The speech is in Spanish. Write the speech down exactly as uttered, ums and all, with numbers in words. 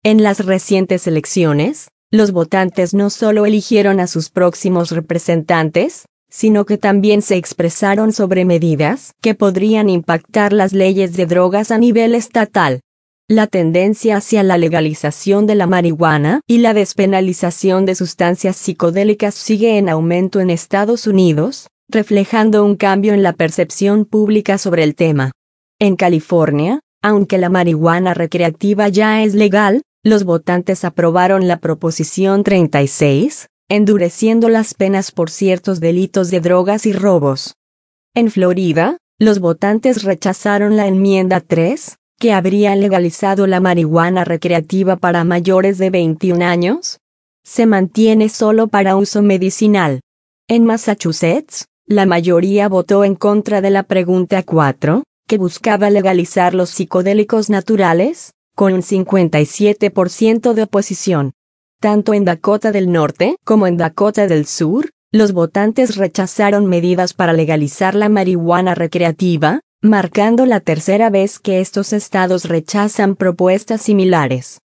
En las recientes elecciones, los votantes no solo eligieron a sus próximos representantes, sino que también se expresaron sobre medidas que podrían impactar las leyes de drogas a nivel estatal. La tendencia hacia la legalización de la marihuana y la despenalización de sustancias psicodélicas sigue en aumento en Estados Unidos, reflejando un cambio en la percepción pública sobre el tema. En California, aunque la marihuana recreativa ya es legal, los votantes aprobaron la Proposición treinta y seis, endureciendo las penas por ciertos delitos de drogas y robos. En Florida, los votantes rechazaron la enmienda tres, que habría legalizado la marihuana recreativa para mayores de veintiún años. Se mantiene solo para uso medicinal. En Massachusetts, la mayoría votó en contra de la pregunta cuatro, que buscaba legalizar los psicodélicos naturales, con un cincuenta y siete por ciento de oposición. Tanto en Dakota del Norte como en Dakota del Sur, los votantes rechazaron medidas para legalizar la marihuana recreativa, marcando la tercera vez que estos estados rechazan propuestas similares.